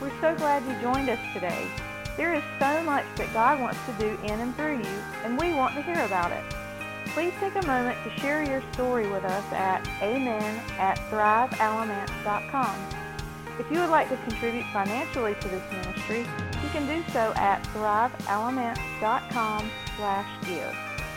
We're so glad you joined us today. There is so much that God wants to do in and through you, and we want to hear about it. Please take a moment to share your story with us at amen@thrivealamance.com. If you would like to contribute financially to this ministry, you can do so at thrivealamance.com/give.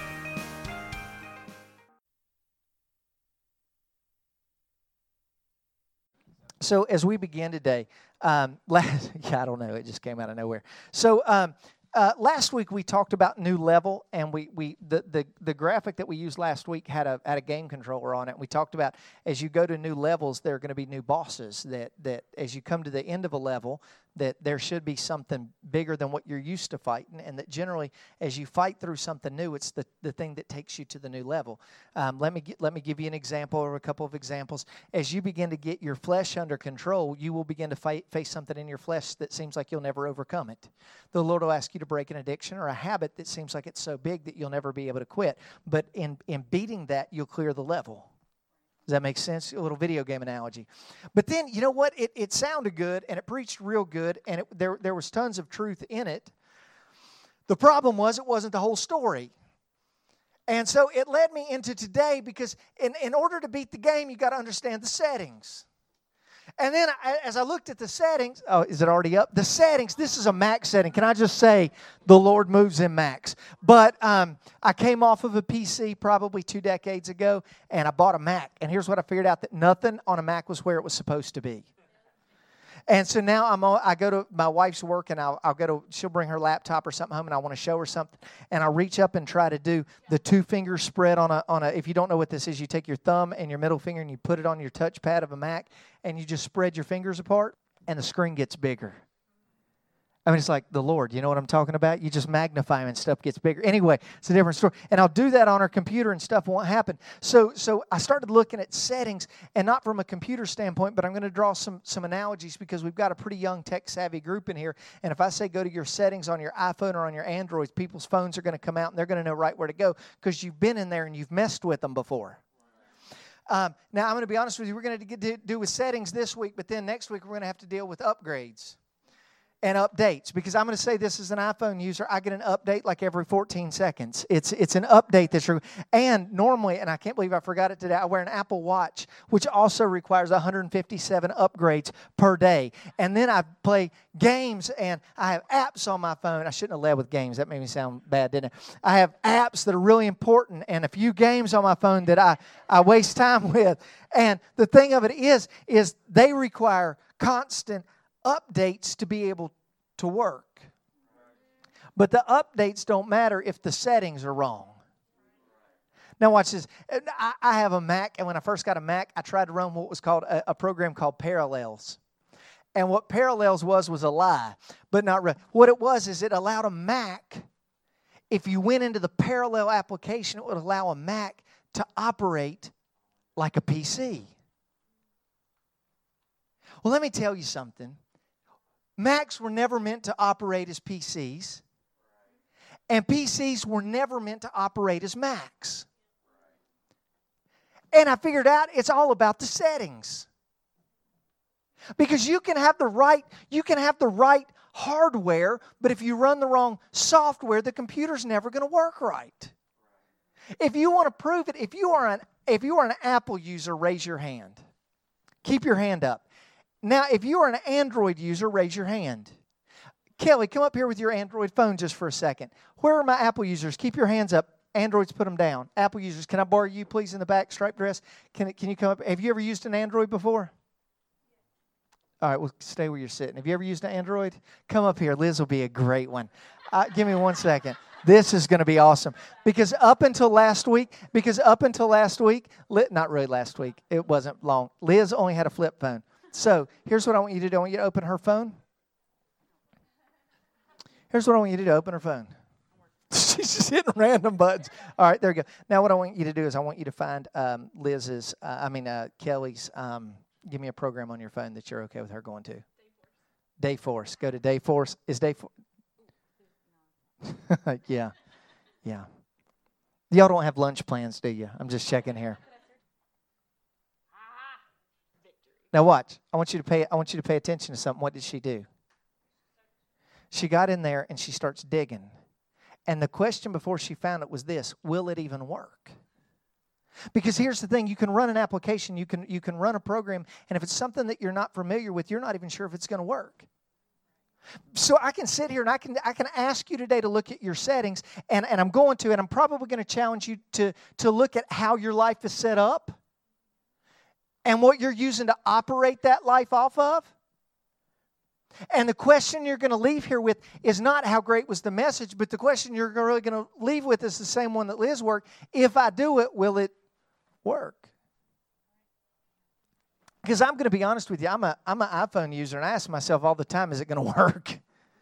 So as we begin today, I don't know, it just came out of nowhere. So last week we talked about new level, and the graphic that we used last week had a game controller on it. We talked about as you go to new levels, there are going to be new bosses. That as you come to the end of a level, that there should be something bigger than what you're used to fighting, and that generally, as you fight through something new, it's the thing that takes you to the new level. Let me give you an example or a couple of examples. As you begin to get your flesh under control, you will begin to face something in your flesh that seems like you'll never overcome it. The Lord will ask you to break an addiction or a habit that seems like it's so big that you'll never be able to quit. But in beating that, you'll clear the level. Does that make sense? A little video game analogy. But then, you know what? It sounded good, and it preached real good, and there was tons of truth in it. The problem was it wasn't the whole story. And so it led me into today, because in order to beat the game, you got to understand the settings. And then as I looked at the settings, oh, is it already up? The settings, this is a Mac setting. Can I just say the Lord moves in Macs? But I came off of a PC probably 2 decades ago, and I bought a Mac. And here's what I figured out, that nothing on a Mac was where it was supposed to be. And so now I go to my wife's work, and she'll bring her laptop or something home, and I want to show her something. And I reach up and try to do the 2-finger spread on a. If you don't know what this is, you take your thumb and your middle finger and you put it on your touchpad of a Mac, and you just spread your fingers apart, and the screen gets bigger. I mean, it's like the Lord, you know what I'm talking about? You just magnify him and stuff gets bigger. Anyway, it's a different story. And I'll do that on our computer and stuff won't happen. So I started looking at settings, and not from a computer standpoint, but I'm going to draw some analogies, because we've got a pretty young tech-savvy group in here. And if I say go to your settings on your iPhone or on your Android, people's phones are going to come out, and they're going to know right where to go, because you've been in there and you've messed with them before. Now, I'm going to be honest with you. We're going to do with settings this week, but then next week we're going to have to deal with upgrades and updates, because I'm going to say this as an iPhone user, I get an update like every 14 seconds. It's an update that's true. And normally, and I can't believe I forgot it today, I wear an Apple Watch, which also requires 157 upgrades per day. And then I play games, and I have apps on my phone. I shouldn't have led with games. That made me sound bad, didn't it? I have apps that are really important, and a few games on my phone that I waste time with. And the thing of it is they require constant updates to be able to work. But the updates don't matter if the settings are wrong. Now watch this. I have a Mac, and when I first got a Mac, I tried to run what was called a program called Parallels. And what Parallels was a lie, but not real. What it was is it allowed a Mac, if you went into the Parallel application, it would allow a Mac to operate like a PC. Well, let me tell you something. Macs were never meant to operate as PCs, and PCs were never meant to operate as Macs. And I figured out it's all about the settings. Because you can have the right hardware, but if you run the wrong software, the computer's never going to work right. If you want to prove it, if you are an Apple user, raise your hand. Keep your hand up. Now, if you are an Android user, raise your hand. Kelly, come up here with your Android phone just for a second. Where are my Apple users? Keep your hands up. Androids, put them down. Apple users, can I borrow you, please, in the back, striped dress? Can you come up? Have you ever used an Android before? All right, well, stay where you're sitting. Have you ever used an Android? Come up here. Liz will be a great one. Give me 1 second. This is going to be awesome. Because up until last week, not really last week, it wasn't long. Liz only had a flip phone. So here's what I want you to do. I want you to open her phone. Here's what I want you to do. Open her phone. She's just hitting random buttons. All right, there we go. Now what I want you to do is I want you to find Kelly's, give me a program on your phone that you're okay with her going to. Dayforce. Go to Dayforce. Is Dayforce? Yeah. Y'all don't have lunch plans, do you? I'm just checking here. Now watch. I want you to pay attention to something. What did she do? She got in there and she starts digging. And the question before she found it was this: will it even work? Because here's the thing, you can run an application, you can run a program, and if it's something that you're not familiar with, you're not even sure if it's going to work. So I can sit here and I can ask you today to look at your settings, and I'm going to, and I'm probably going to challenge you to look at how your life is set up and what you're using to operate that life off of. And the question you're going to leave here with is not how great was the message, but the question you're really going to leave with is the same one that Liz worked. If I do it, will it work? Because I'm going to be honest with you, I'm an iPhone user, and I ask myself all the time, is it going to work?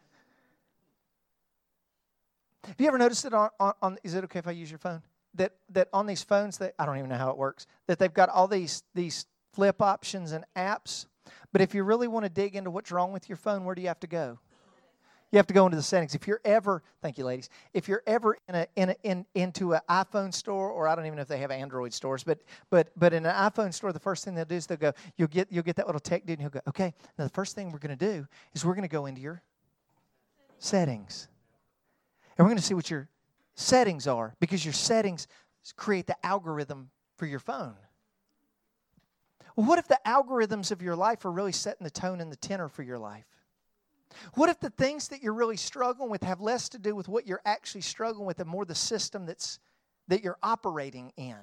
Have you ever noticed that on is it okay if I use your phone? That on these phones, I don't even know how it works, that they've got all these flip options and apps. But if you really want to dig into what's wrong with your phone, where do you have to go? You have to go into the settings. If you're ever, thank you, ladies. If you're ever into an iPhone store, or I don't even know if they have Android stores, but in an iPhone store, the first thing they'll do is they'll go, you'll get that little tech dude, and he'll go, okay. Now the first thing we're going to do is we're going to go into your settings, and we're going to see what your settings are, because your settings create the algorithm for your phone. Well, what if the algorithms of your life are really setting the tone and the tenor for your life? What if the things that you're really struggling with have less to do with what you're actually struggling with and more the system that you're operating in?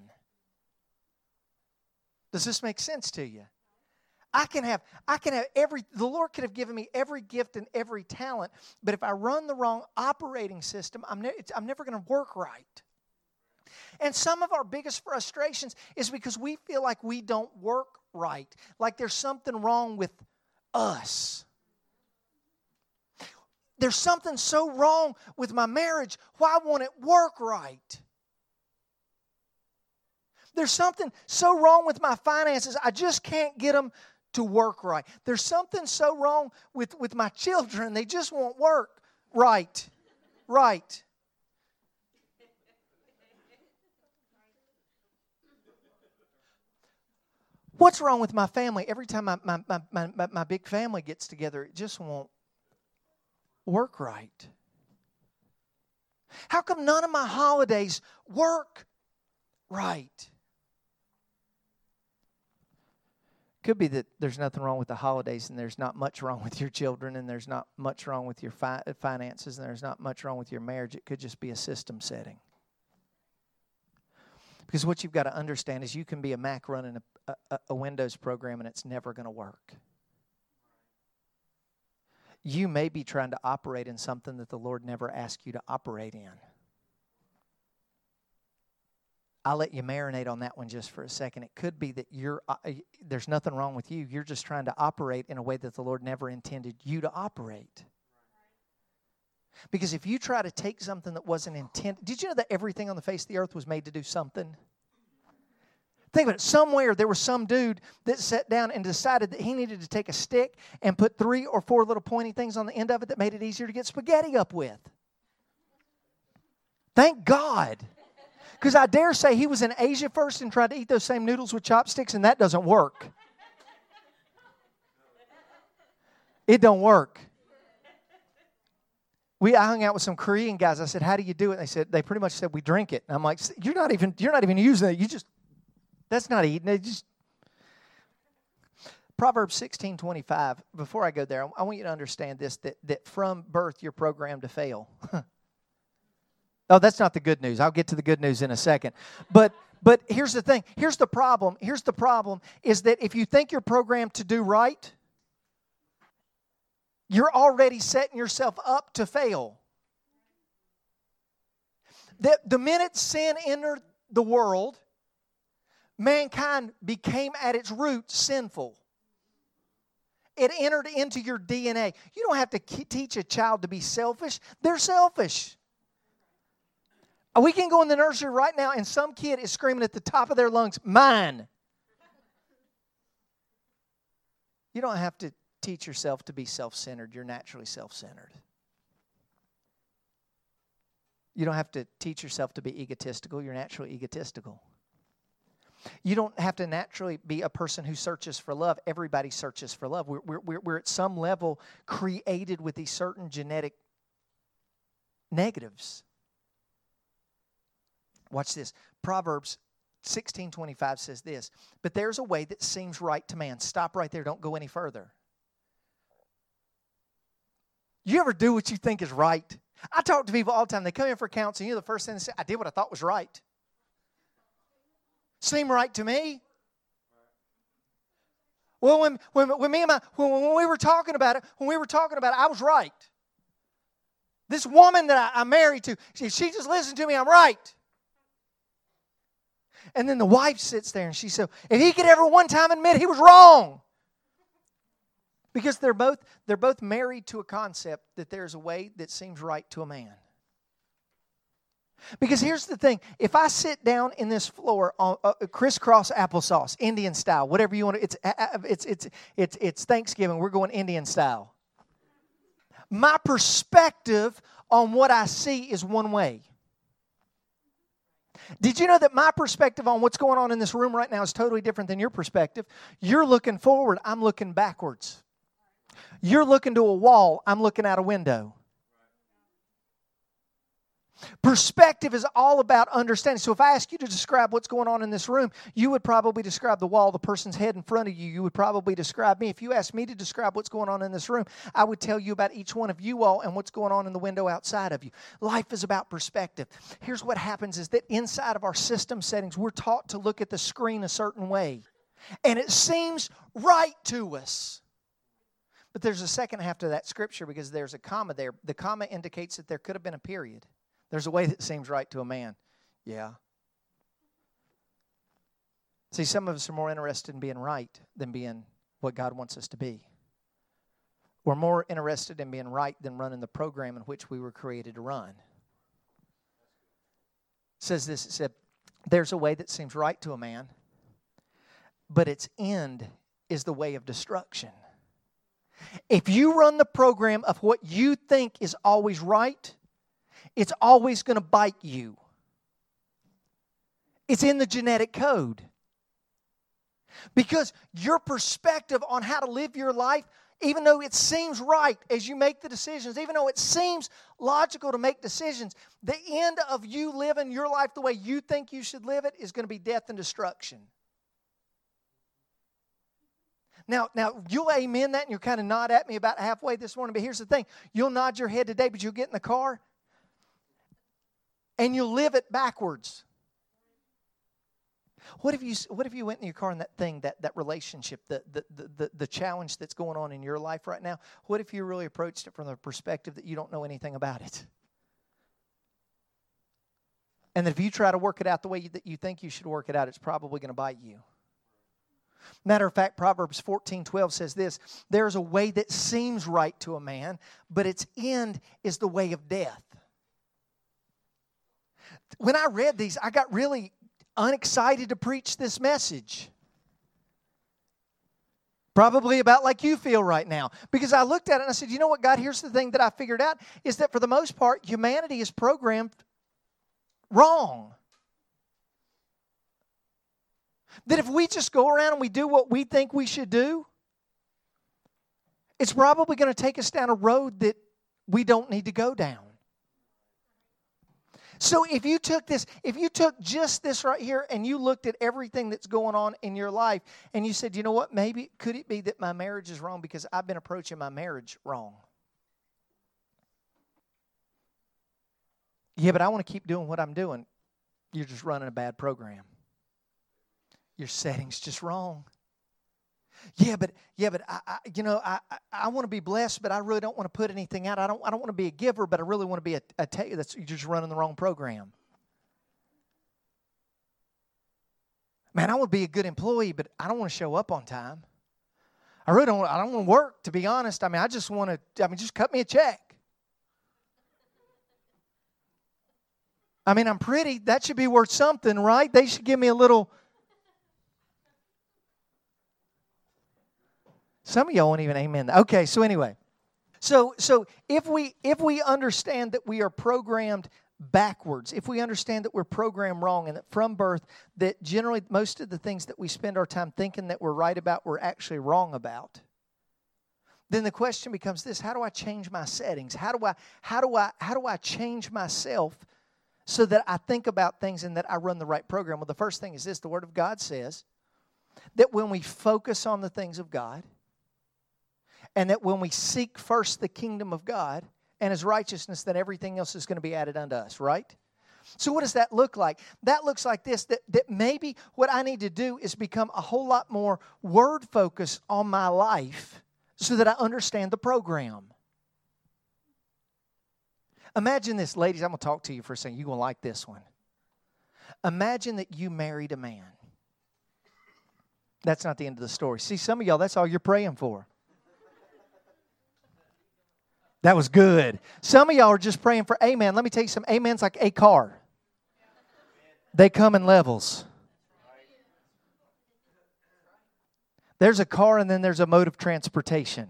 Does this make sense to you? The Lord could have given me every gift and every talent, but if I run the wrong operating system, I'm never going to work right. And some of our biggest frustrations is because we feel like we don't work right, like there's something wrong with us. There's something so wrong with my marriage. Why won't it work right? There's something so wrong with my finances. I just can't get them to work right. There's something so wrong with my children. They just won't work right. Right. What's wrong with my family? Every time my big family gets together, it just won't work right. How come none of my holidays work right? Could be that there's nothing wrong with the holidays, and there's not much wrong with your children, and there's not much wrong with your finances, and there's not much wrong with your marriage. It could just be a system setting. Because what you've got to understand is you can be a Mac running a Windows program, and it's never going to work. You may be trying to operate in something that the Lord never asked you to operate in. I'll let you marinate on that one just for a second. It could be that there's nothing wrong with you. You're just trying to operate in a way that the Lord never intended you to operate. Because if you try to take something that wasn't intended... Did you know that everything on the face of the earth was made to do something? Think about it. Somewhere there was some dude that sat down and decided that he needed to take a stick and put 3 or 4 little pointy things on the end of it that made it easier to get spaghetti up with. Thank God. Because I dare say he was in Asia first and tried to eat those same noodles with chopsticks, and that doesn't work. It don't work. I hung out with some Korean guys. I said, "How do you do it?" They pretty much said, "We drink it." And I'm like, "You're not even using it. That's not eating it." Proverbs 16:25. Before I go there, I want you to understand this: that from birth you're programmed to fail. Oh, that's not the good news. I'll get to the good news in a second. But here's the thing. Here's the problem. Here's the problem is that if you think you're programmed to do right, you're already setting yourself up to fail. The minute sin entered the world, mankind became at its root sinful. It entered into your DNA. You don't have to teach a child to be selfish. They're selfish. We can go in the nursery right now and some kid is screaming at the top of their lungs, "Mine." You don't have to teach yourself to be self-centered. You're naturally self-centered. You don't have to teach yourself to be egotistical. You're naturally egotistical. You don't have to naturally be a person who searches for love. Everybody searches for love. We're at some level created with these certain genetic negatives. Watch this. Proverbs 16:25 says this, but there's a way that seems right to man. Stop right there. Don't go any further. You ever do what you think is right? I talk to people all the time. They come in for counseling. The first thing they say, I did what I thought was right. Seemed right to me. Well, when we were talking about it, I was right. This woman that I'm married to, she just listened to me, I'm right. And then the wife sits there and she said, if he could ever one time admit he was wrong. Because they're both married to a concept that there's a way that seems right to a man. Because here's the thing. If I sit down in this floor on crisscross applesauce, Indian style, whatever you want to, it's Thanksgiving, we're going Indian style. My perspective on what I see is one way. Did you know that my perspective on what's going on in this room right now is totally different than your perspective? You're looking forward, I'm looking backwards. You're looking to a wall, I'm looking out a window. Perspective is all about understanding. So if I ask you to describe what's going on in this room, you would probably describe the wall, the person's head in front of you. You would probably describe me. If you asked me to describe what's going on in this room, I would tell you about each one of you all and what's going on in the window outside of you. Life is about perspective. Here's what happens is that inside of our system settings, we're taught to look at the screen a certain way. And it seems right to us. But there's a second half to that scripture because there's a comma there. The comma indicates that there could have been a period. There's a way that seems right to a man. Yeah. See, some of us are more interested in being right than being what God wants us to be. We're more interested in being right than running the program in which we were created to run. It says this, it said, there's a way that seems right to a man, but its end is the way of destruction. If you run the program of what you think is always right, it's always going to bite you. It's in the genetic code. Because your perspective on how to live your life, even though it seems right as you make the decisions, even though it seems logical to make decisions, the end of you living your life the way you think you should live it is going to be death and destruction. Now, you'll amen that and you'll kind of nod at me about halfway this morning, but here's the thing. You'll nod your head today, but you'll get in the car and you'll live it backwards. What if you went in your car and that thing, that relationship, the challenge that's going on in your life right now, what if you really approached it from the perspective that you don't know anything about it? And that if you try to work it out the way that you think you should work it out, it's probably going to bite you. Matter of fact, Proverbs 14:12 says this, there is a way that seems right to a man, but its end is the way of death. When I read these, I got really unexcited to preach this message. Probably about like you feel right now. Because I looked at it and I said, you know what, God, here's the thing that I figured out, is that for the most part, humanity is programmed wrong. That if we just go around and we do what we think we should do, it's probably going to take us down a road that we don't need to go down. So if you took just this right here and you looked at everything that's going on in your life and you said, you know what, maybe could it be that my marriage is wrong because I've been approaching my marriage wrong? Yeah, but I want to keep doing what I'm doing. You're just running a bad program. Your setting's just wrong. Yeah, but I want to be blessed, but I really don't want to put anything out. I don't want to be a giver, but I really want to be a taker. You're just running the wrong program. Man, I want to be a good employee, but I don't want to show up on time. I don't want to work, to be honest. I mean, just cut me a check. I mean, I'm pretty. That should be worth something, right? They should give me a little. Some of y'all won't even amen that. Okay, so anyway. So if we understand that we are programmed backwards, if we understand that we're programmed wrong and that from birth that generally most of the things that we spend our time thinking that we're right about, we're actually wrong about, then the question becomes this: how do I change my settings? How do I change myself so that I think about things and that I run the right program? Well, the first thing is this: the Word of God says that when we focus on the things of God, and that when we seek first the kingdom of God and His righteousness, then everything else is going to be added unto us, right? So what does that look like? That looks like this, that maybe what I need to do is become a whole lot more word-focused on my life so that I understand the program. Imagine this, ladies. I'm going to talk to you for a second. You're going to like this one. Imagine that you married a man. That's not the end of the story. See, some of y'all, that's all you're praying for. That was good. Some of y'all are just praying for amen. Let me tell you something. Amen's like a car. They come in levels. There's a car and then there's a mode of transportation.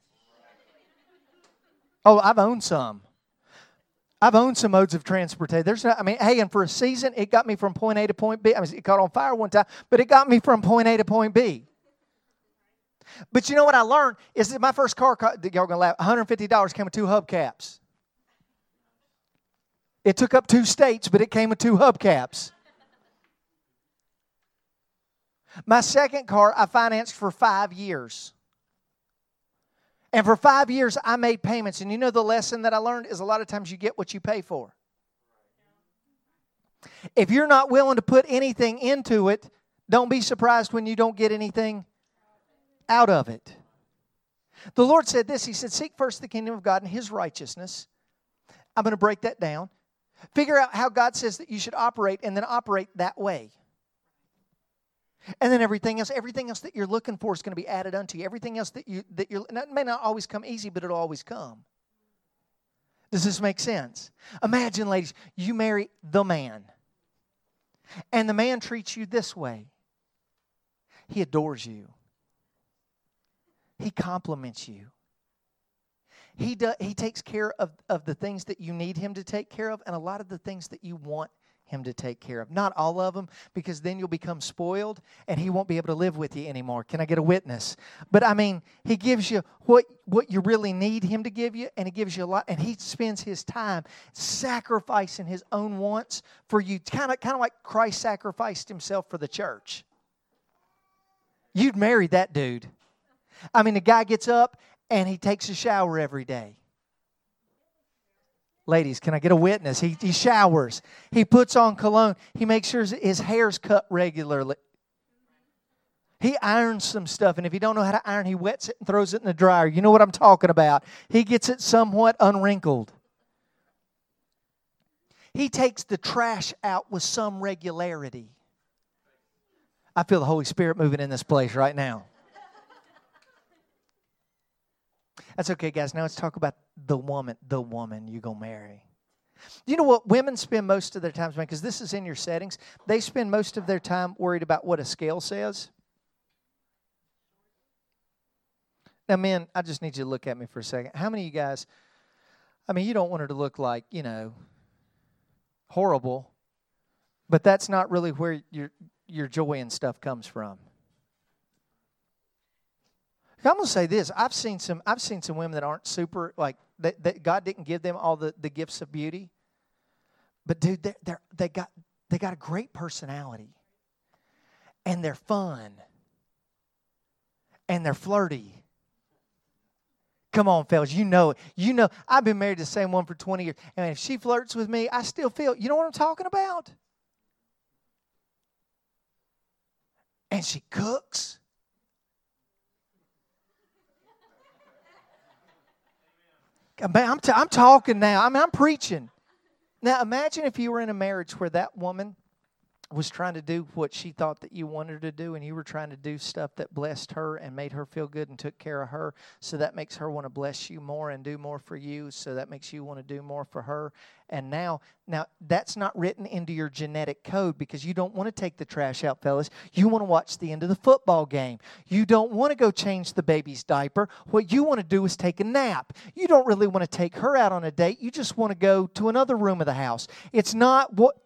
Oh, I've owned some. I've owned some modes of transportation. And for a season, it got me from point A to point B. It caught on fire one time, but it got me from point A to point B. But you know what I learned is that my first car, y'all going to laugh, $150 came with 2 hubcaps. It took up 2 states, but it came with 2 hubcaps. My second car, I financed for 5 years. And for 5 years, I made payments. And you know the lesson that I learned is a lot of times you get what you pay for. If you're not willing to put anything into it, don't be surprised when you don't get anything out of it. The Lord said this. He said, seek first the kingdom of God and His righteousness. I'm going to break that down. Figure out how God says that you should operate and then operate that way. And then everything else that you're looking for is going to be added unto you. Everything else that you're, and it may not always come easy, but it'll always come. Does this make sense? Imagine, ladies, you marry the man. And the man treats you this way. He adores you. He compliments you. He takes care of the things that you need him to take care of and a lot of the things that you want him to take care of. Not all of them, because then you'll become spoiled and he won't be able to live with you anymore. Can I get a witness? But he gives you what you really need him to give you, and he gives you a lot, and he spends his time sacrificing his own wants for you, kind of like Christ sacrificed himself for the church. You'd marry that dude. The guy gets up and he takes a shower every day. Ladies, can I get a witness? He showers. He puts on cologne. He makes sure his hair's cut regularly. He irons some stuff, and if you don't know how to iron, he wets it and throws it in the dryer. You know what I'm talking about. He gets it somewhat unwrinkled. He takes the trash out with some regularity. I feel the Holy Spirit moving in this place right now. That's okay, guys. Now let's talk about the woman you're going to marry. You know what? Women spend most of their time, because this is in your settings, they spend most of their time worried about what a scale says. Now, men, I just need you to look at me for a second. How many of you guys, you don't want her to look like, horrible, but that's not really where your joy and stuff comes from. I'm going to say this. I've seen some women that aren't super, that God didn't give them all the gifts of beauty. But dude, they got a great personality. And they're fun. And they're flirty. Come on, fellas, you know it. I've been married to the same one for 20 years. And if she flirts with me, I still feel, you know what I'm talking about? And she cooks. I'm talking now. I'm preaching. Now, imagine if you were in a marriage where that woman was trying to do what she thought that you wanted her to do, and you were trying to do stuff that blessed her and made her feel good and took care of her, so that makes her want to bless you more and do more for you, so that makes you want to do more for her. And now that's not written into your genetic code, because you don't want to take the trash out, fellas. You want to watch the end of the football game. You don't want to go change the baby's diaper. What you want to do is take a nap. You don't really want to take her out on a date. You just want to go to another room of the house. It's not what...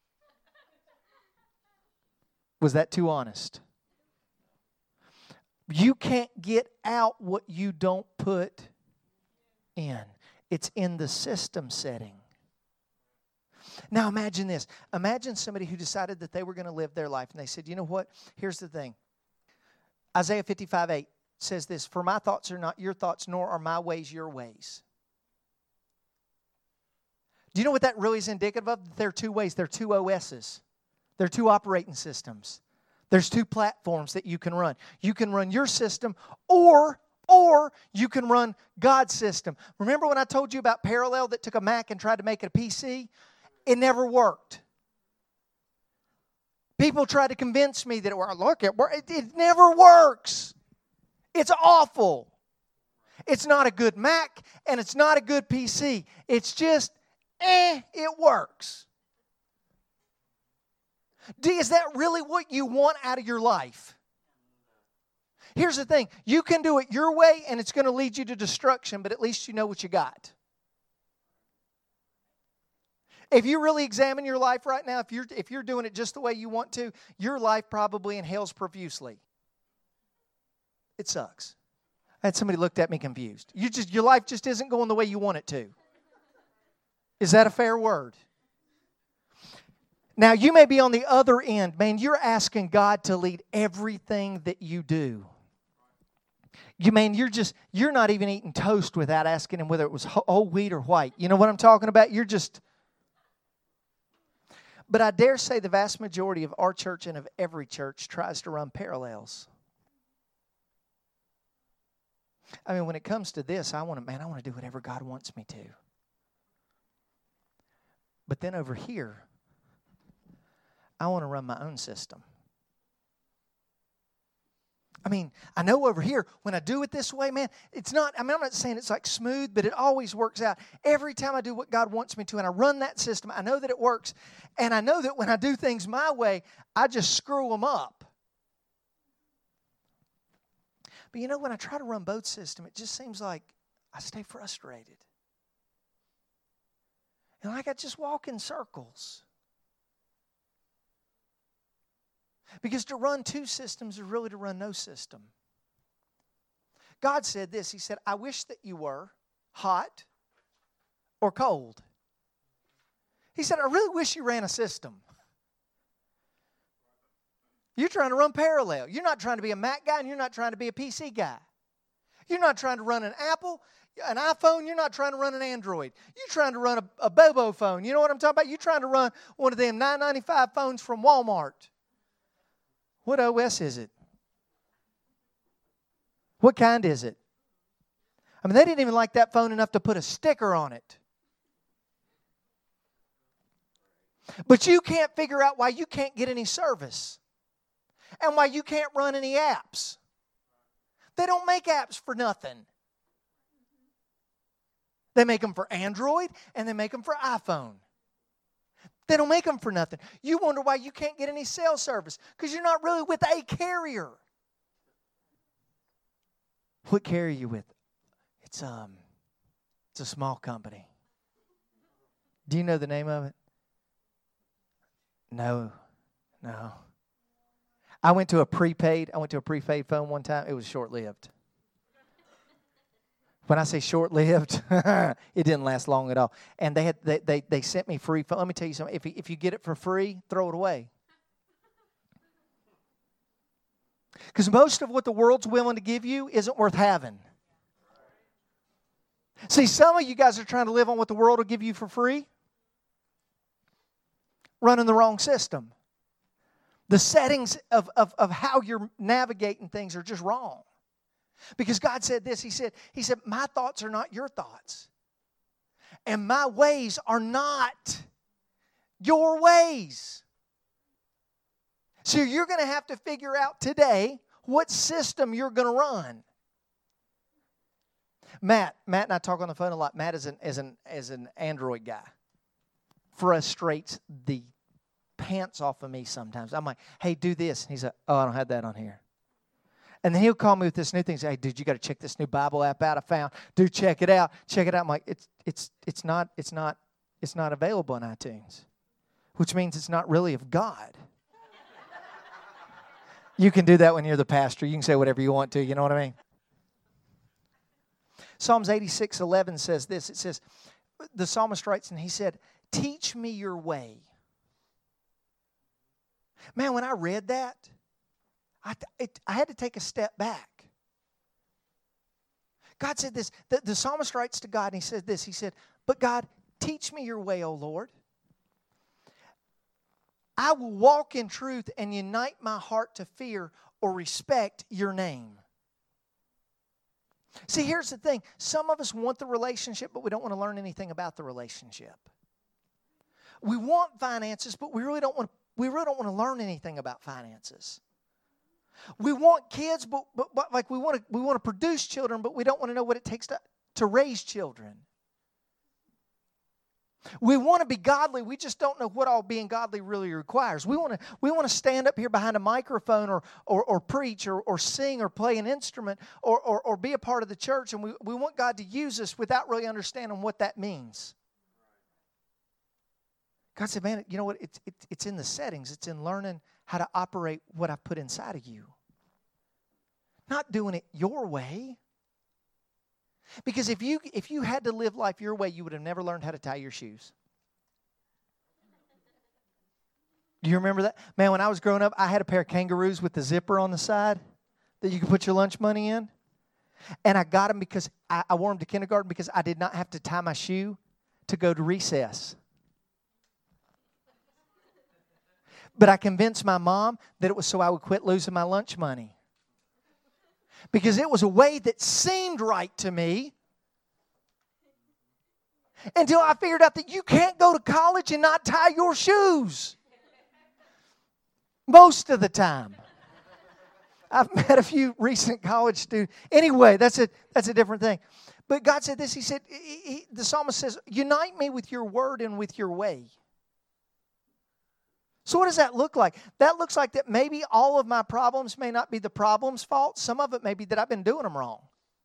Was that too honest? You can't get out what you don't put in. It's in the system setting. Now imagine this. Imagine somebody who decided that they were going to live their life and they said, you know what? Here's the thing. Isaiah 55:8 says this, for my thoughts are not your thoughts, nor are my ways your ways. Do you know what that really is indicative of? There are two ways. There are two OSs. There are two operating systems. There's two platforms that you can run. You can run your system or you can run God's system. Remember when I told you about Parallel that took a Mac and tried to make it a PC? It never worked. People tried to convince me that it worked. Look, it never works. It's awful. It's not a good Mac and it's not a good PC. It's just, it works. Is that really what you want out of your life? Here's the thing. You can do it your way and it's going to lead you to destruction, but at least you know what you got. If you really examine your life right now, if you're doing it just the way you want to, your life probably inhales profusely. It sucks. I had somebody looked at me confused. Your life just isn't going the way you want it to. Is that a fair word? Now, you may be on the other end. Man, you're asking God to lead everything that you do. You're not even eating toast without asking Him whether it was whole wheat or white. You know what I'm talking about? But I dare say the vast majority of our church and of every church tries to run parallels. I mean, when it comes to this, I want to do whatever God wants me to. But then over here, I want to run my own system. I mean, I know over here, when I do it this way, man, I'm not saying it's like smooth, but it always works out. Every time I do what God wants me to and I run that system, I know that it works. And I know that when I do things my way, I just screw them up. But you know, when I try to run both systems, it just seems like I stay frustrated. And like I just walk in circles. Because to run two systems is really to run no system. God said this. He said, I wish that you were hot or cold. He said, I really wish you ran a system. You're trying to run parallel. You're not trying to be a Mac guy and you're not trying to be a PC guy. You're not trying to run an Apple, an iPhone. You're not trying to run an Android. You're trying to run a Bobo phone. You know what I'm talking about? You're trying to run one of them $9.95 phones from Walmart. What OS is it? What kind is it? I mean, they didn't even like that phone enough to put a sticker on it. But you can't figure out why you can't get any service and why you can't run any apps. They don't make apps for nothing. They make them for Android and they make them for iPhone. They don't make them for nothing. You wonder why you can't get any cell service because you're not really with a carrier. What carrier are you with? It's a small company. Do you know the name of it? No. I went to a prepaid phone one time. It was short-lived. When I say short-lived, it didn't last long at all. And they sent me free phone. Let me tell you something. If you get it for free, throw it away. Because most of what the world's willing to give you isn't worth having. See, some of you guys are trying to live on what the world will give you for free. Running the wrong system. The settings of how you're navigating things are just wrong. Because God said this, He said, my thoughts are not your thoughts. And my ways are not your ways. So you're going to have to figure out today what system you're going to run. Matt and I talk on the phone a lot. Matt is an Android guy. Frustrates the pants off of me sometimes. I'm like, hey, do this. And he's like, oh, I don't have that on here. And then he'll call me with this new thing. Say, hey, dude, you got to check this new Bible app out I found. Dude, check it out. I'm like, it's not available on iTunes, which means it's not really of God. You can do that when you're the pastor. You can say whatever you want to. You know what I mean? Psalms 86:11 says this. It says, the psalmist writes, and he said, teach me your way. Man, when I read that, I had to take a step back. God said this. The psalmist writes to God, and he said this. He said, but God, teach me your way, O Lord. I will walk in truth and unite my heart to fear or respect your name. See, here's the thing. Some of us want the relationship, but we don't want to learn anything about the relationship. We want finances, but we really don't want to learn anything about finances. We want kids, but like we want to produce children, but we don't want to know what it takes to raise children. We want to be godly. We just don't know what all being godly really requires. We want to stand up here behind a microphone or preach or sing or play an instrument or be a part of the church, and we want God to use us without really understanding what that means. God said, man, you know what? It's in the settings. It's in learning how to operate what I've put inside of you. Not doing it your way. Because if you had to live life your way, you would have never learned how to tie your shoes. Do you remember that? Man, when I was growing up, I had a pair of kangaroos with the zipper on the side that you could put your lunch money in. And I got them because I wore them to kindergarten because I did not have to tie my shoe to go to recess. But I convinced my mom that it was so I would quit losing my lunch money. Because it was a way that seemed right to me until I figured out that you can't go to college and not tie your shoes. Most of the time. I've met a few recent college students. Anyway, that's a different thing. But God said this. He said, the psalmist says, unite me with your word and with your way. So what does that look like? That looks like that maybe all of my problems may not be the problem's fault. Some of it may be that I've been doing them wrong.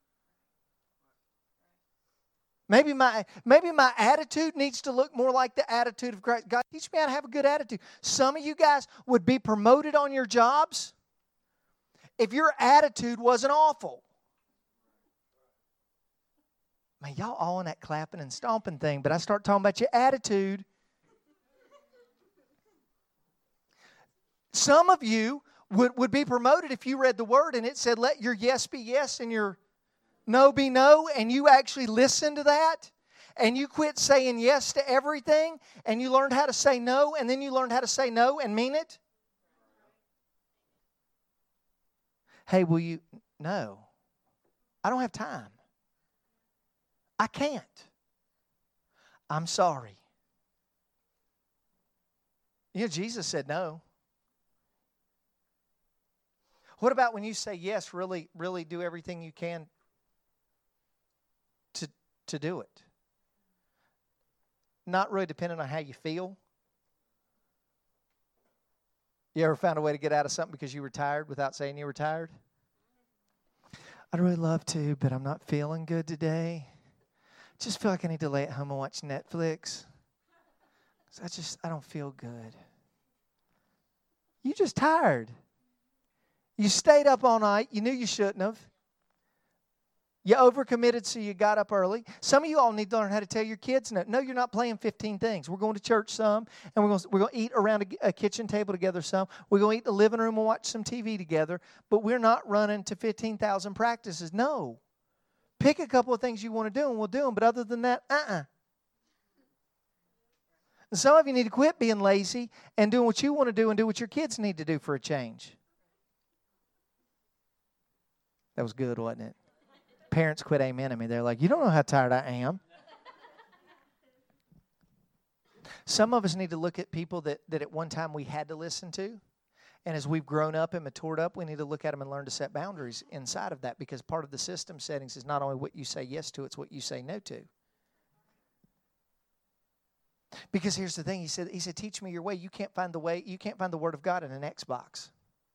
Maybe my attitude needs to look more like the attitude of Christ. God, teach me how to have a good attitude. Some of you guys would be promoted on your jobs if your attitude wasn't awful. Man, y'all all in that clapping and stomping thing, but I start talking about your attitude. Some of you would be promoted if you read the Word and it said, let your yes be yes and your no be no, and you actually listened to that, and you quit saying yes to everything, and you learned how to say no, and then you learned how to say no and mean it. Hey, will you? No. I don't have time. I can't. I'm sorry. You know, Jesus said no. What about when you say yes, really, really do everything you can to do it? Not really depending on how you feel. You ever found a way to get out of something because you were tired without saying you were tired? I'd really love to, but I'm not feeling good today. Just feel like I need to lay at home and watch Netflix. I don't feel good. You're just tired. You stayed up all night. You knew you shouldn't have. You overcommitted, so you got up early. Some of you all need to learn how to tell your kids no. No, you're not playing 15 things. We're going to church some, and we're going to eat around a kitchen table together some. We're going to eat in the living room and watch some TV together, but we're not running to 15,000 practices. No. Pick a couple of things you want to do, and we'll do them, but other than that, And some of you need to quit being lazy and doing what you want to do and do what your kids need to do for a change. That was good, wasn't it? Parents quit amening me. They're like, you don't know how tired I am. Some of us need to look at people that at one time we had to listen to. And as we've grown up and matured up, we need to look at them and learn to set boundaries inside of that, because part of the system settings is not only what you say yes to, it's what you say no to. Because here's the thing, he said, teach me your way. You can't find the way, you can't find the Word of God in an Xbox.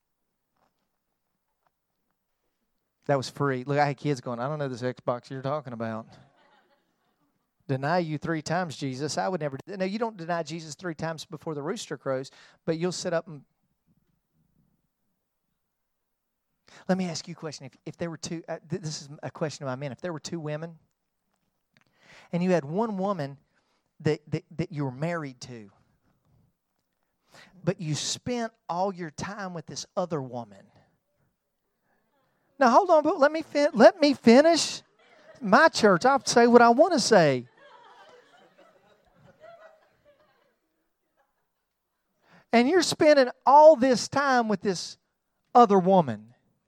That was free. Look, I had kids going, I don't know this Xbox you're talking about. Deny you 3 times, Jesus. I would never. No, you don't deny Jesus 3 times before the rooster crows, but you'll sit up and Let me ask you a question. If there were two, this is a question of my men. If there were two women, and you had one woman that you were married to, but you spent all your time with this other woman. Now, hold on, but let me finish. My church, I'll say what I want to say. And you're spending all this time with this other woman.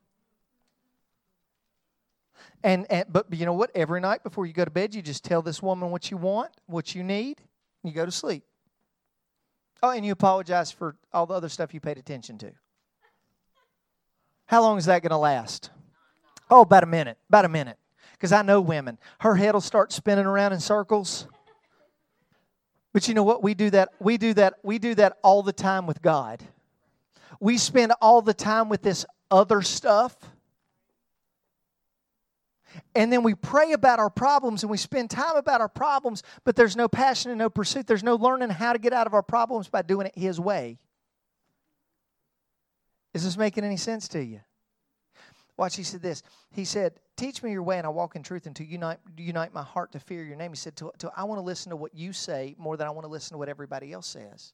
But you know what? Every night before you go to bed, you just tell this woman what you want, what you need, and you go to sleep. Oh, and you apologize for all the other stuff you paid attention to. How long is that going to last? Oh, about a minute. About a minute. Because I know women. Her head will start spinning around in circles. But you know what? We do that all the time with God. We spend all the time with this other stuff. And then we pray about our problems and we spend time about our problems, but there's no passion and no pursuit. There's no learning how to get out of our problems by doing it His way. Is this making any sense to you? Watch, he said this. He said, teach me your way and I'll walk in truth until you unite my heart to fear your name. He said, till I want to listen to what you say more than I want to listen to what everybody else says.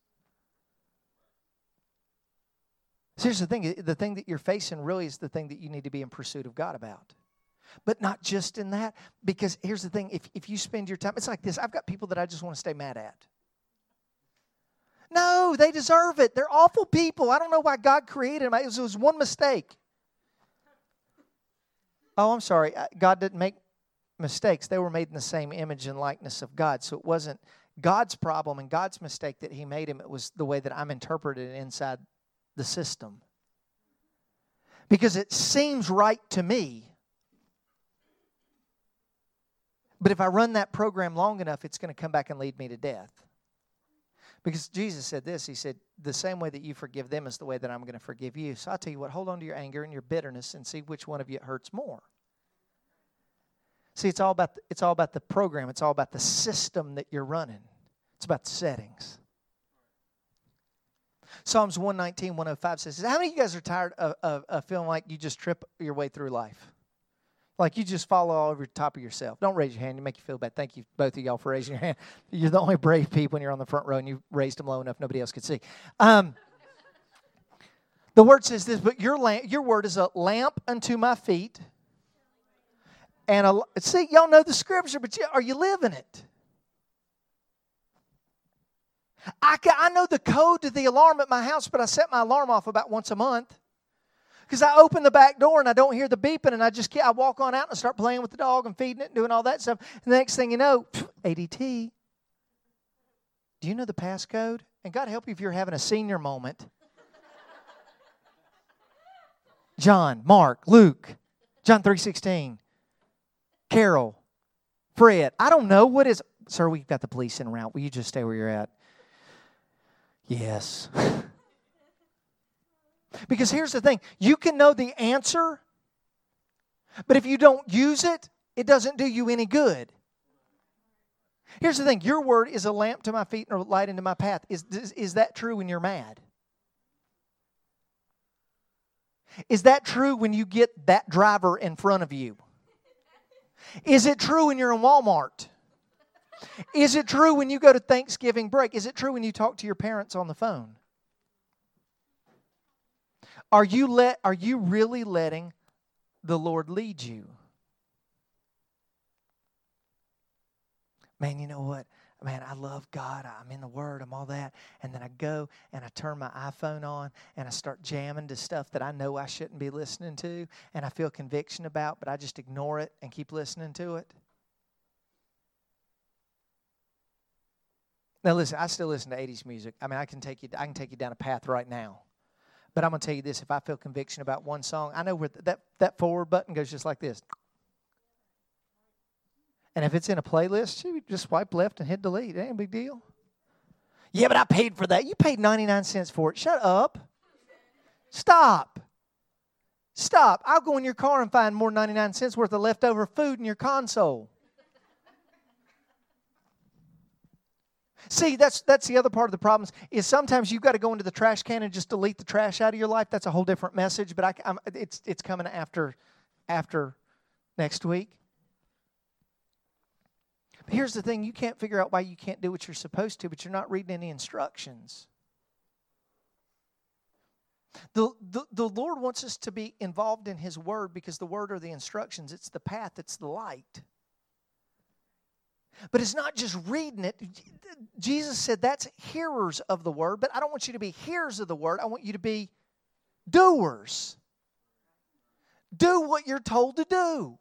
So here's the thing. The thing that you're facing really is the thing that you need to be in pursuit of God about. But not just in that, because here's the thing, if you spend your time, it's like this, I've got people that I just want to stay mad at. No, they deserve it. They're awful people. I don't know why God created them. It was one mistake. Oh, I'm sorry. God didn't make mistakes. They were made in the same image and likeness of God. So it wasn't God's problem and God's mistake that He made him. It was the way that I'm interpreted inside the system. Because it seems right to me. But if I run that program long enough, it's going to come back and lead me to death. Because Jesus said this. He said, the same way that you forgive them is the way that I'm going to forgive you. So I'll tell you what, hold on to your anger and your bitterness and see which one of you it hurts more. See, it's all about the program. It's all about the system that you're running. It's about the settings. Psalms 119, 105 says, how many of you guys are tired of feeling like you just trip your way through life? Like you just fall all over the top of yourself. Don't raise your hand. You make you feel bad. Thank you, both of y'all, for raising your hand. You're the only brave people when you're on the front row, and you raised them low enough nobody else could see. The word says this, but your word is a lamp unto my feet. And see, y'all know the scripture, but are you living it? I know the code to the alarm at my house, but I set my alarm off about once a month. Because I open the back door and I don't hear the beeping and I walk on out and start playing with the dog and feeding it and doing all that stuff. And the next thing you know, ADT. Do you know the passcode? And God help you if you're having a senior moment. John, Mark, Luke, John 3:16, Carol, Fred. I don't know. What is... Sir, we've got the police en route. Will you just stay where you're at? Yes. Because here's the thing. You can know the answer, but if you don't use it, it doesn't do you any good. Here's the thing. Your word is a lamp to my feet and a light into my path. Is that true when you're mad? Is that true when you get that driver in front of you? Is it true when you're in Walmart? Is it true when you go to Thanksgiving break? Is it true when you talk to your parents on the phone? Are you really letting the Lord lead you? Man, you know what? Man, I love God. I'm in the Word. I'm all that. And then I go and I turn my iPhone on and I start jamming to stuff that I know I shouldn't be listening to and I feel conviction about, but I just ignore it and keep listening to it. Now listen, I still listen to 80s music. I mean, I can take you down a path right now. But I'm going to tell you this, if I feel conviction about one song, I know where that forward button goes just like this. And if it's in a playlist, you just swipe left and hit delete. It ain't a big deal. Yeah, but I paid for that. You paid 99 cents for it. Shut up. Stop. I'll go in your car and find more 99 cents worth of leftover food in your console. See, that's the other part of the problems is sometimes you've got to go into the trash can and just delete the trash out of your life. That's a whole different message, but it's coming after next week. But here's the thing, you can't figure out why you can't do what you're supposed to, but you're not reading any instructions. The Lord wants us to be involved in His Word because the Word are the instructions. It's the path. It's the light. But it's not just reading it. Jesus said that's hearers of the Word, but I don't want you to be hearers of the Word. I want you to be doers. Do what you're told to do.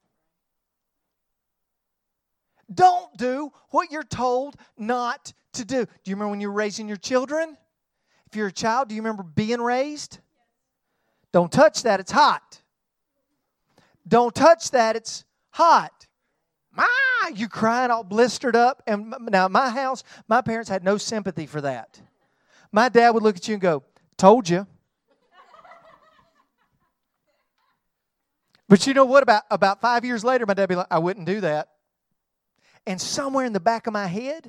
Don't do what you're told not to do. Do you remember when you were raising your children? If you're a child, do you remember being raised? Don't touch that, it's hot. Don't touch that, it's hot. You crying all blistered up. And now my house, my parents had no sympathy for that. My dad would look at you and go, told you. But you know what? About 5 years later, my dad would be like, I wouldn't do that. And somewhere in the back of my head,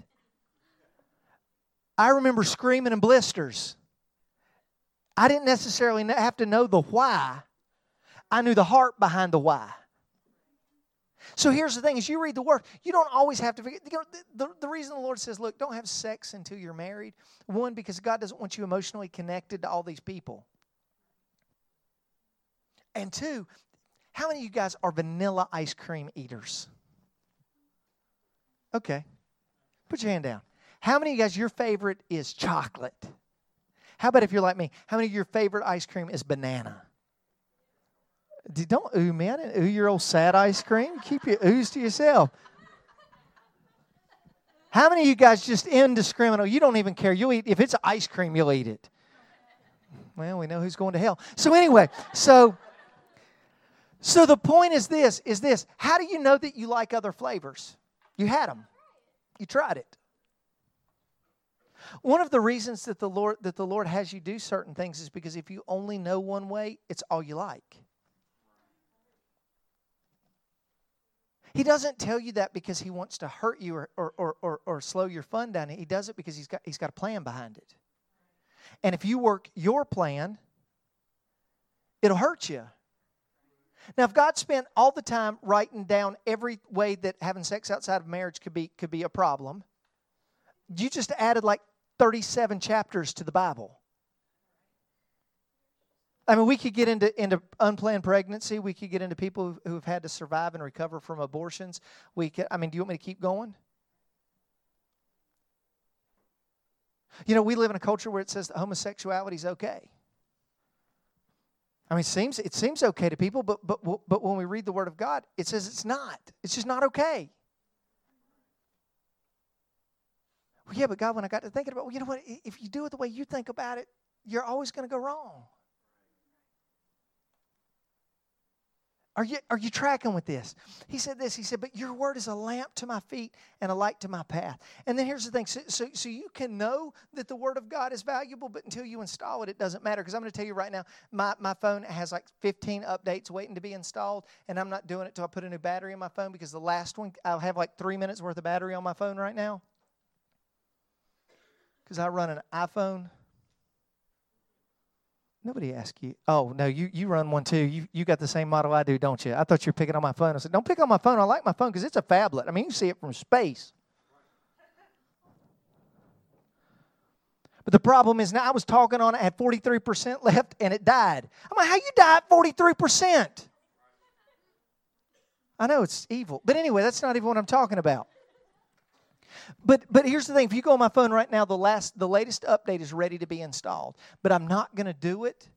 I remember screaming in blisters. I didn't necessarily have to know the why. I knew the heart behind the why. So here's the thing, as you read the Word, you don't always have to figure, the reason the Lord says, look, don't have sex until you're married. One, because God doesn't want you emotionally connected to all these people. And two, how many of you guys are vanilla ice cream eaters? Okay. Put your hand down. How many of you guys, your favorite is chocolate? How about if you're like me? How many of your favorite ice cream is banana? Don't ooh, man. Ooh your old sad ice cream. Keep your oohs to yourself. How many of you guys just indiscriminate? You don't even care. You'll eat. If it's ice cream, you'll eat it. Well, we know who's going to hell. So anyway, so the point is this. How do you know that you like other flavors? You had them. You tried it. One of the reasons that the Lord has you do certain things is because if you only know one way, it's all you like. He doesn't tell you that because He wants to hurt you or slow your fun down. He does it because He's got a plan behind it. And if you work your plan, it'll hurt you. Now, if God spent all the time writing down every way that having sex outside of marriage could be a problem, you just added like 37 chapters to the Bible. I mean, we could get into unplanned pregnancy. We could get into people who have had to survive and recover from abortions. Do you want me to keep going? You know, we live in a culture where it says that homosexuality is okay. I mean, it seems okay to people, but when we read the Word of God, it says it's not. It's just not okay. Well, yeah, but God, when I got to thinking about, well, you know what? If you do it the way you think about it, you're always going to go wrong. Are you tracking with this? He said this. He said, but your word is a lamp to my feet and a light to my path. And then here's the thing. So you can know that the Word of God is valuable, but until you install it, it doesn't matter. Because I'm going to tell you right now, my phone has like 15 updates waiting to be installed, and I'm not doing it until I put a new battery in my phone because the last one, I'll have like 3 minutes worth of battery on my phone right now. Because I run an iPhone. Nobody asked you. Oh, no, you run one too. You got the same model I do, don't you? I thought you were picking on my phone. I said, don't pick on my phone. I like my phone because it's a phablet. I mean, you can see it from space. But the problem is now I was talking on it, I had 43% left, and it died. I'm like, how you die at 43%? I know it's evil. But anyway, that's not even what I'm talking about. But here's the thing. If you go on my phone right now, the latest update is ready to be installed. But I'm not going to do it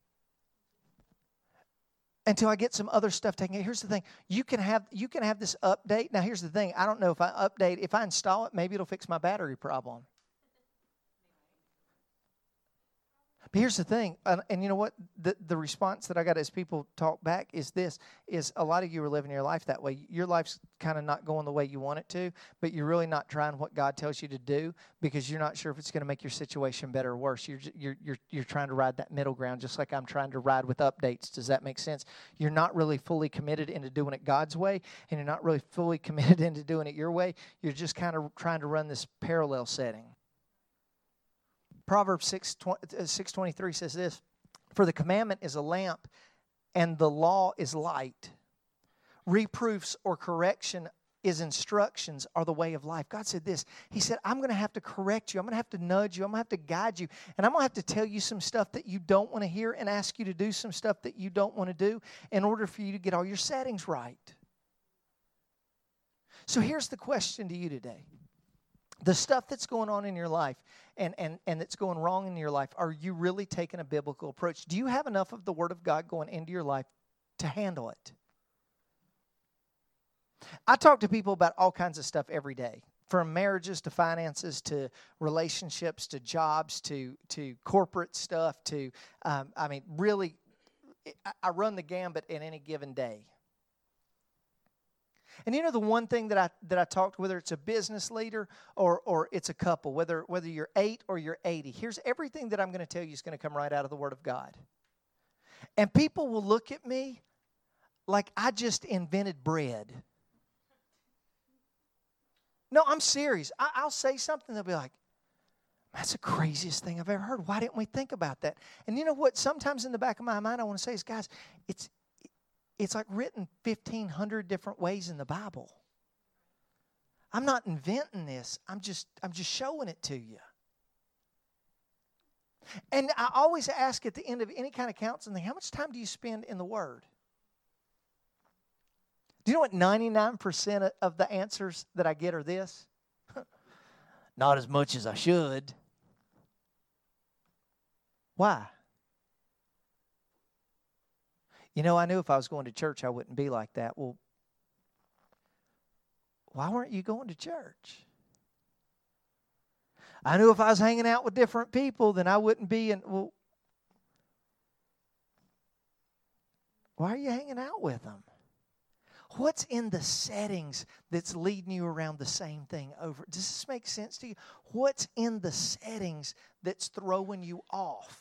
until I get some other stuff taken. Here's the thing. You can have this update. Now, here's the thing. I don't know if if I install it, maybe it'll fix my battery problem. But here's the thing, and you know what? The response that I got as people talk back is this, is a lot of you are living your life that way. Your life's kind of not going the way you want it to, but you're really not trying what God tells you to do because you're not sure if it's going to make your situation better or worse. You're trying to ride that middle ground just like I'm trying to ride with updates. Does that make sense? You're not really fully committed into doing it God's way, and you're not really fully committed into doing it your way. You're just kind of trying to run this parallel setting. Proverbs 6:23 says this, "For the commandment is a lamp, and the law is light. Reproofs or correction is instructions are the way of life." God said this. He said, I'm going to have to correct you. I'm going to have to nudge you. I'm going to have to guide you. And I'm going to have to tell you some stuff that you don't want to hear and ask you to do some stuff that you don't want to do in order for you to get all your settings right. So here's the question to you today. The stuff that's going on in your life and that's going wrong in your life, are you really taking a biblical approach? Do you have enough of the Word of God going into your life to handle it? I talk to people about all kinds of stuff every day, from marriages to finances to relationships to jobs to corporate stuff to, really, I run the gambit in any given day. And you know the one thing that I talked, whether it's a business leader or it's a couple, whether you're 8 or you're 80, here's everything that I'm going to tell you is going to come right out of the Word of God. And people will look at me like I just invented bread. No, I'm serious. I'll say something, they'll be like, that's the craziest thing I've ever heard. Why didn't we think about that? And you know what? Sometimes in the back of my mind I want to say is, guys, it's like written 1,500 different ways in the Bible. I'm not inventing this. I'm just showing it to you. And I always ask at the end of any kind of counseling, how much time do you spend in the Word? Do you know what 99% of the answers that I get are this? Not as much as I should. Why? You know, I knew if I was going to church, I wouldn't be like that. Well, why weren't you going to church? I knew if I was hanging out with different people, then I wouldn't be in. Well, why are you hanging out with them? What's in the settings that's leading you around the same thing over? Does this make sense to you? What's in the settings that's throwing you off?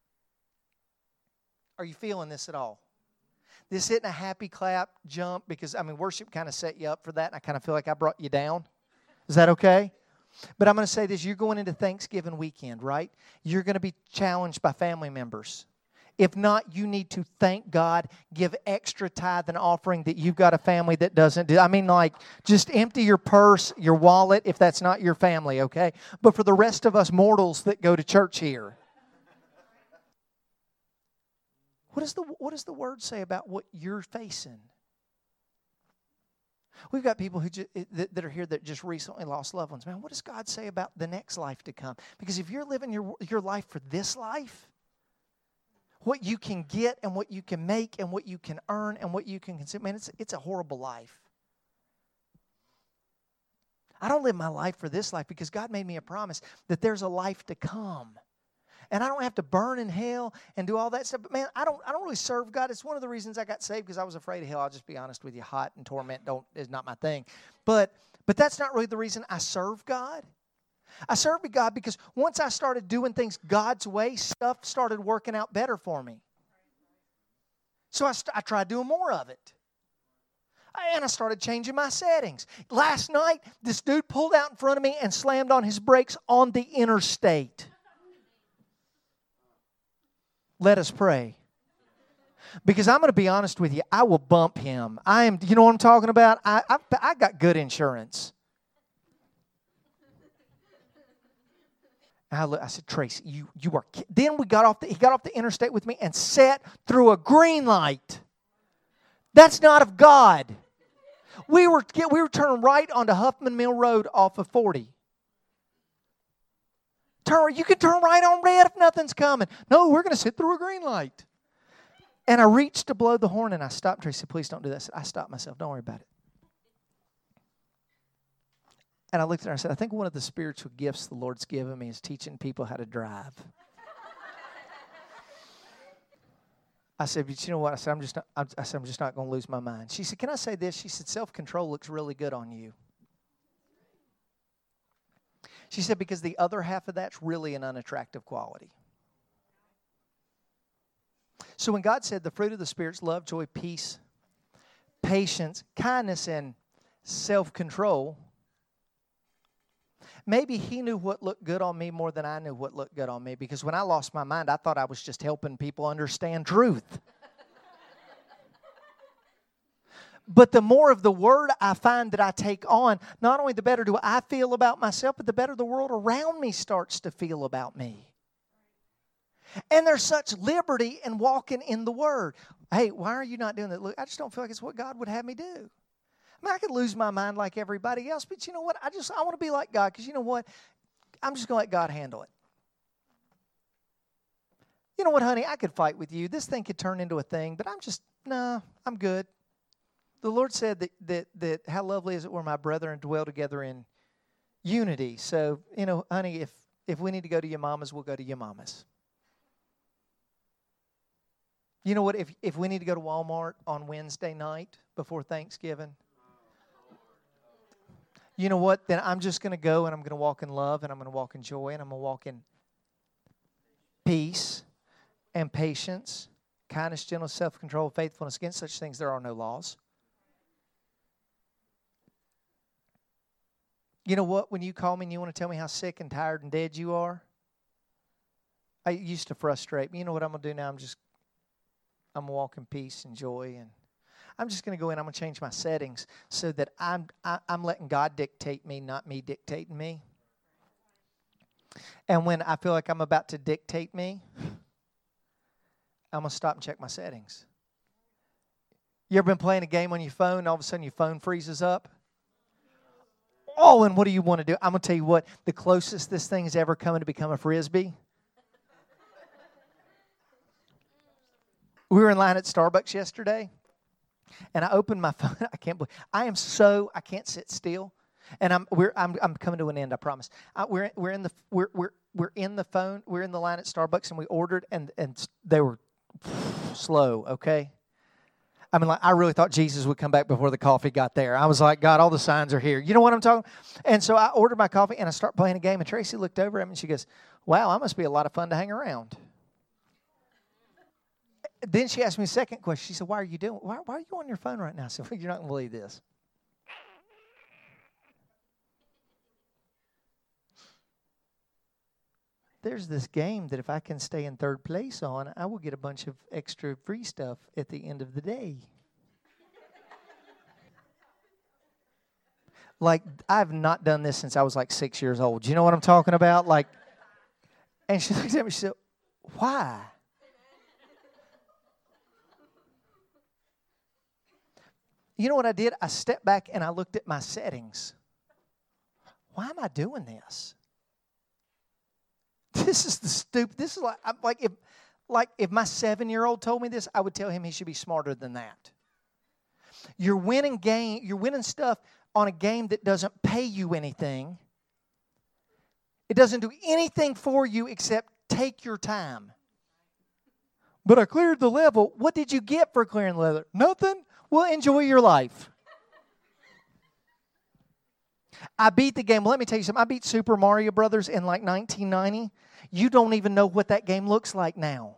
Are you feeling this at all? This isn't a happy clap jump because, worship kind of set you up for that, and I kind of feel like I brought you down. Is that okay? But I'm going to say this. You're going into Thanksgiving weekend, right? You're going to be challenged by family members. If not, you need to thank God, give extra tithe and offering that you've got a family that doesn't do. Just empty your purse, your wallet, if that's not your family, okay? But for the rest of us mortals that go to church here, what does the Word say about what you're facing? We've got people that are here that just recently lost loved ones. Man, what does God say about the next life to come? Because if you're living your life for this life, what you can get and what you can make and what you can earn and what you can consume, man, it's a horrible life. I don't live my life for this life because God made me a promise that there's a life to come. And I don't have to burn in hell and do all that stuff. But man, I don't really serve God. It's one of the reasons I got saved because I was afraid of hell. I'll just be honest with you. Hot and torment is not my thing. But that's not really the reason I serve God. I serve God because once I started doing things God's way, stuff started working out better for me. So I tried doing more of it. And I started changing my settings. Last night, this dude pulled out in front of me and slammed on his brakes on the interstate. Let us pray. Because I'm going to be honest with you, I will bump him. You know what I'm talking about? I got good insurance. I said, Tracy, you are. Then he got off the interstate with me and sat through a green light. That's not of God. We were turning right onto Huffman Mill Road off of 40. You can turn right on red if nothing's coming. No, we're going to sit through a green light. And I reached to blow the horn and I stopped. Tracy, please don't do that. I stopped myself. Don't worry about it. And I looked at her and I said, I think one of the spiritual gifts the Lord's given me is teaching people how to drive. I said, but you know what? I said, I'm just not going to lose my mind. She said, can I say this? She said, self-control looks really good on you. She said, because the other half of that's really an unattractive quality. So when God said the fruit of the Spirit's love, joy, peace, patience, kindness, and self-control, maybe He knew what looked good on me more than I knew what looked good on me. Because when I lost my mind, I thought I was just helping people understand truth. But the more of the Word I find that I take on, not only the better do I feel about myself, but the better the world around me starts to feel about me. And there's such liberty in walking in the Word. Hey, why are you not doing that? Look, I just don't feel like it's what God would have me do. I mean, I could lose my mind like everybody else, but you know what? I want to be like God, because you know what? I'm just going to let God handle it. You know what, honey? I could fight with you. This thing could turn into a thing, but I'm good. The Lord said that how lovely is it where my brethren dwell together in unity. So, you know, honey, if we need to go to your mama's, we'll go to your mama's. You know what? If we need to go to Walmart on Wednesday night before Thanksgiving, you know what? Then I'm just going to go and I'm going to walk in love and I'm going to walk in joy and I'm going to walk in peace and patience, kindness, gentleness, self-control, faithfulness. Against such things there are no laws. You know what? When you call me and you want to tell me how sick and tired and dead you are, it used to frustrate me. You know what I'm going to do now? I'm going to walk in peace and joy, and I'm just going to go in. I'm going to change my settings so that I'm letting God dictate me, not me dictating me. And when I feel like I'm about to dictate me, I'm going to stop and check my settings. You ever been playing a game on your phone and all of a sudden your phone freezes up? Oh, and what do you want to do? I'm going to tell you what, the closest this thing is ever coming to become a Frisbee. We were in line at Starbucks yesterday, and I opened my phone. I can't sit still. And I'm coming to an end, I promise. We're in the line at Starbucks, and we ordered, and they were slow, okay? I mean, like, I really thought Jesus would come back before the coffee got there. I was like, God, all the signs are here. You know what I'm talking? And so I ordered my coffee, and I start playing a game, and Tracy looked over at me, and she goes, wow, that must be a lot of fun to hang around. Then she asked me a second question. She said, why are you on your phone right now? I said, well, you're not going to believe this. There's this game that if I can stay in third place on, I will get a bunch of extra free stuff at the end of the day. Like, I've not done this since I was like 6 years old. Do you know what I'm talking about? Like, and she looked at me, she said, why? You know what I did? I stepped back and I looked at my settings. Why am I doing this? This is the stupid. This is like if my 7-year-old told me this, I would tell him he should be smarter than that. You're winning stuff on a game that doesn't pay you anything. It doesn't do anything for you except take your time. But I cleared the level. What did you get for clearing the level? Nothing. Well, enjoy your life. I beat the game. Well, let me tell you something. I beat Super Mario Brothers in like 1990. You don't even know what that game looks like now.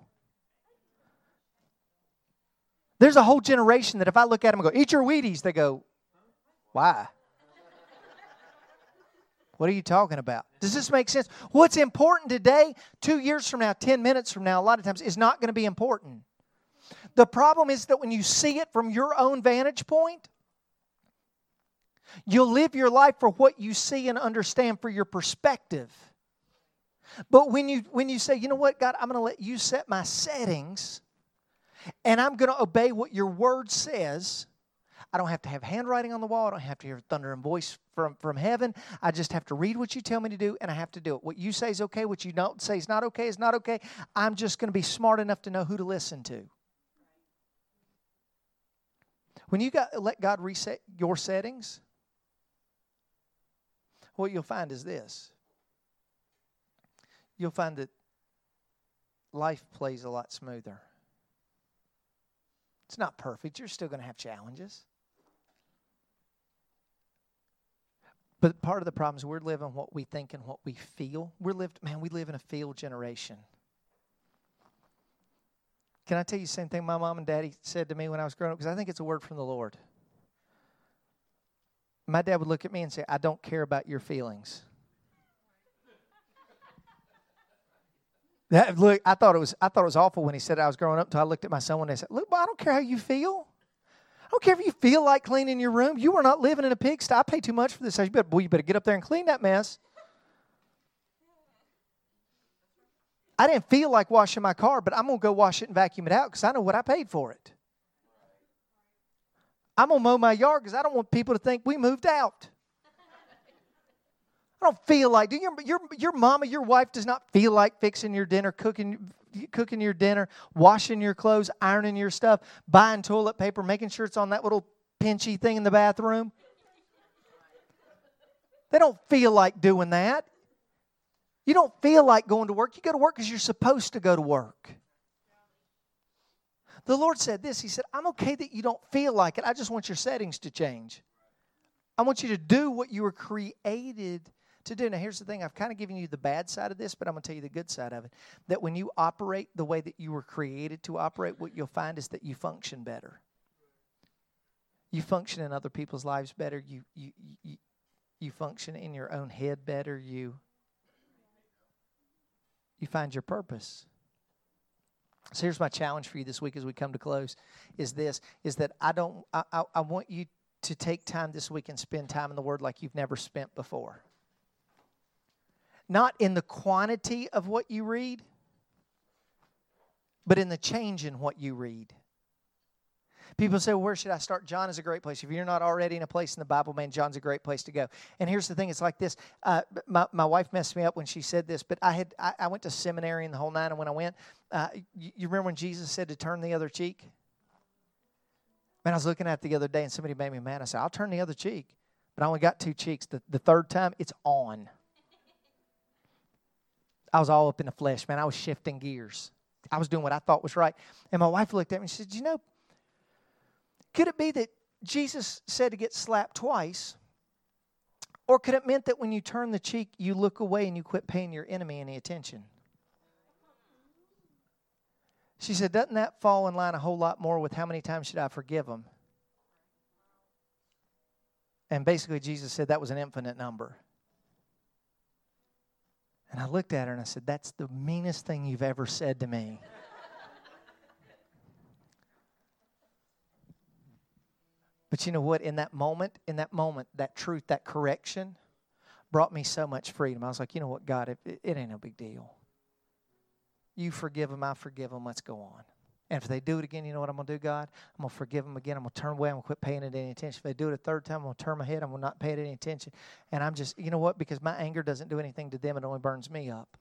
There's a whole generation that if I look at them and go, eat your Wheaties, they go, why? What are you talking about? Does this make sense? What's important today, 2 years from now, 10 minutes from now, a lot of times is not going to be important. The problem is that when you see it from your own vantage point, you'll live your life for what you see and understand for your perspective. But when you say, you know what, God, I'm going to let you set my settings, and I'm going to obey what your word says. I don't have to have handwriting on the wall. I don't have to hear thunder and voice from heaven. I just have to read what you tell me to do, and I have to do it. What you say is okay. What you don't say is not okay. I'm just going to be smart enough to know who to listen to. When you let God reset your settings, what you'll find is this. You'll find that life plays a lot smoother. It's not perfect. You're still going to have challenges. But part of the problem is we're living what we think and what we feel. We live in a feel generation. Can I tell you the same thing my mom and daddy said to me when I was growing up? Because I think it's a word from the Lord. My dad would look at me and say, I don't care about your feelings. Look, I thought it was awful when he said I was growing up until I looked at my son and I said, look, boy, I don't care how you feel. I don't care if you feel like cleaning your room. You are not living in a pigsty. I pay too much for this. You better get up there and clean that mess. I didn't feel like washing my car, but I'm going to go wash it and vacuum it out because I know what I paid for it. I'm going to mow my yard because I don't want people to think we moved out. I don't feel like, your mama, your wife does not feel like fixing your dinner, cooking your dinner, washing your clothes, ironing your stuff, buying toilet paper, making sure it's on that little pinchy thing in the bathroom. They don't feel like doing that. You don't feel like going to work. You go to work because you're supposed to go to work. The Lord said this. He said, I'm okay that you don't feel like it. I just want your settings to change. I want you to do what you were created to do. Now, here's the thing. I've kind of given you the bad side of this, but I'm going to tell you the good side of it. That when you operate the way that you were created to operate, what you'll find is that you function better. You function in other people's lives better. You function in your own head better. You find your purpose. So here's my challenge for you this week as we come to close, is that I want you to take time this week and spend time in the Word like you've never spent before. Not in the quantity of what you read, but in the change in what you read. People say, well, where should I start? John is a great place. If you're not already in a place in the Bible, man, John's a great place to go. And here's the thing. It's like this. My wife messed me up when she said this, but I went to seminary and the whole nine, and when I went, you remember when Jesus said to turn the other cheek? Man, I was looking at it the other day, and somebody made me mad. I said, I'll turn the other cheek. But I only got two cheeks. The third time, it's on. I was all up in the flesh, man. I was shifting gears. I was doing what I thought was right. And my wife looked at me and she said, could it be that Jesus said to get slapped twice? Or could it mean that when you turn the cheek, you look away and you quit paying your enemy any attention? She said, doesn't that fall in line a whole lot more with how many times should I forgive them? And basically Jesus said that was an infinite number. And I looked at her and I said, that's the meanest thing you've ever said to me. But you know what? In that moment, that truth, that correction brought me so much freedom. I was like, you know what, God, it ain't no big deal. You forgive them, I forgive them, let's go on. And if they do it again, you know what I'm going to do, God? I'm going to forgive them again. I'm going to turn away. I'm going to quit paying it any attention. If they do it a third time, I'm going to turn my head. I'm going to not pay it any attention. And I'm just, you know what? Because my anger doesn't do anything to them. It only burns me up.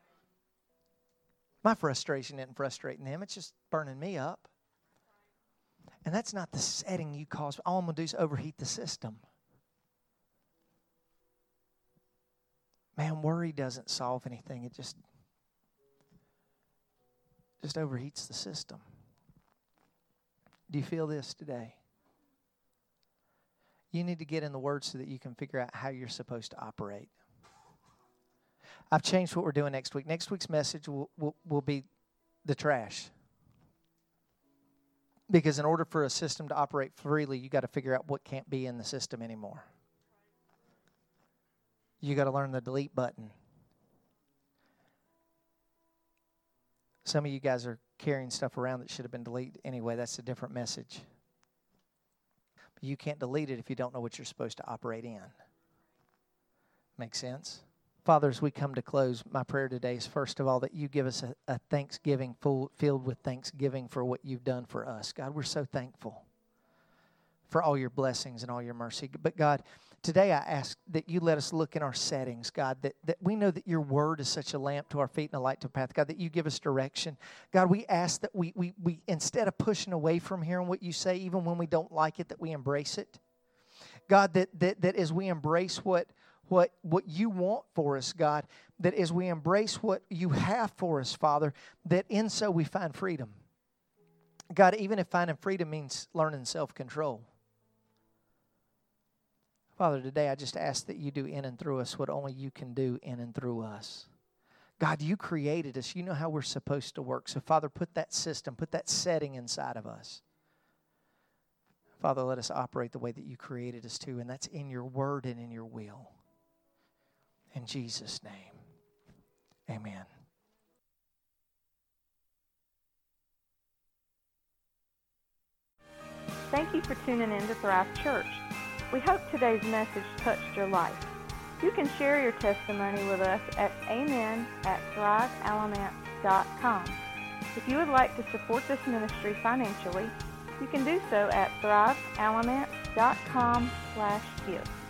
My frustration isn't frustrating them. It's just burning me up. And that's not the setting you cause. All I'm going to do is overheat the system. Man, worry doesn't solve anything. It just overheats the system. Do you feel this today? You need to get in the Word so that you can figure out how you're supposed to operate. I've changed what we're doing next week. Next week's message will be the trash. Because in order for a system to operate freely, you got to figure out what can't be in the system anymore. You got to learn the delete button. Some of you guys are carrying stuff around that should have been deleted anyway. That's a different message. But you can't delete it if you don't know what you're supposed to operate in. Make sense? Father, as we come to close, my prayer today is, first of all, that you give us a thanksgiving filled with thanksgiving for what you've done for us. God, we're so thankful for all your blessings and all your mercy. But God, today I ask that you let us look in our settings, God, that we know that your word is such a lamp to our feet and a light to our path. God, that you give us direction. God, we ask that we instead of pushing away from hearing what you say, even when we don't like it, that we embrace it. God, that as we embrace what you want for us, God, that as we embrace what you have for us, Father, that in so we find freedom. God, even if finding freedom means learning self-control. Father, today I just ask that you do in and through us what only you can do in and through us. God, you created us. You know how we're supposed to work. So, Father, put that system, put that setting inside of us. Father, let us operate the way that you created us to, and that's in your word and in your will. In Jesus' name, amen. Thank you for tuning in to Thrive Church. We hope today's message touched your life. You can share your testimony with us at amen@thrivealamance.com. If you would like to support this ministry financially, you can do so at thrivealamance.com/give.